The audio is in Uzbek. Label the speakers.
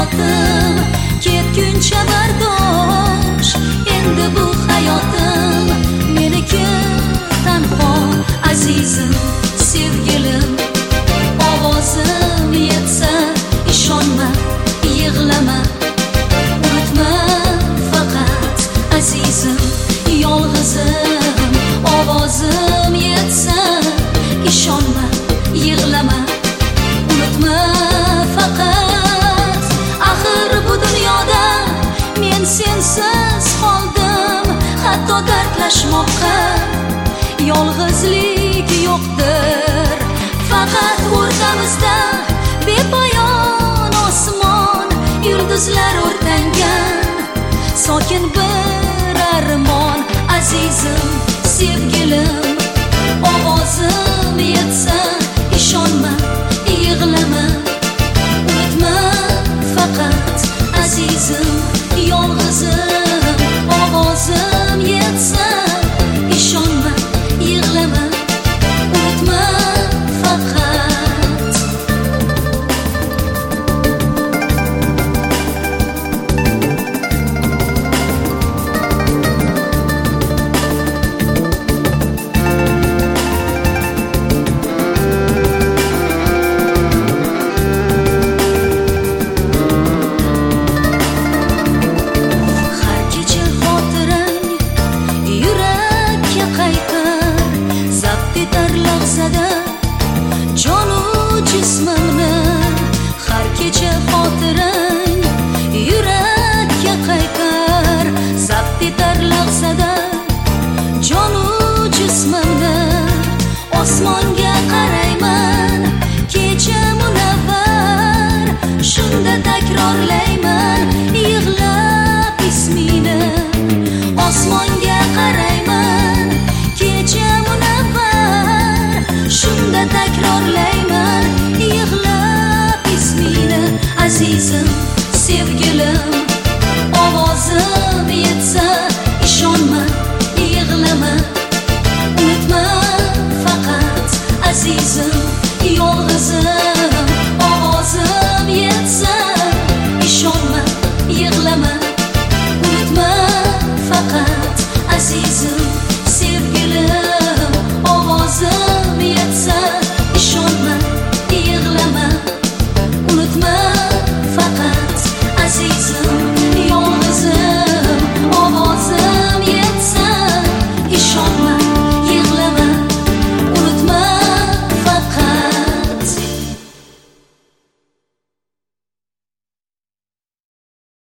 Speaker 1: hayotim, ketguncha bardosh. Endi bu hayotim meniki tanho. Azizim, sevgilim, ovozim yetsa ishonma, yig'lama, unutma faqat. Azizim, yolg'izim, ovozim yetsa ishonma, yig'lama, unutma faqat. Axir bu dunyoda men sensiz qoldim, hatto dardlashmoqqa yolg'izlik yo'qdir. Faqat o'rtamizda bepoyon osmon, yulduzlar o'rtangan sokin bir armon. Azizim, sevgilim, ovozim yetsa ishonma, yig'lama, unutma faqat. Azizim, yolg'izim, ovozim yetsa ishonma, yig'lama, unutma faqat. Har kecha xotirang yurakka qaytar, zabt etar lahzada jonu jismimni. Har kecha xotirang yurakka qaytar, zabt etar lahzada jonu jismimni. Osmonga qarayman, kecha munavvar, shunda takrorlayman yig'lab ismingni. Osmonga qarayman, kecha munavvar, shunda takrorlayman yig'lab ismingni. Azizim, sevgilim,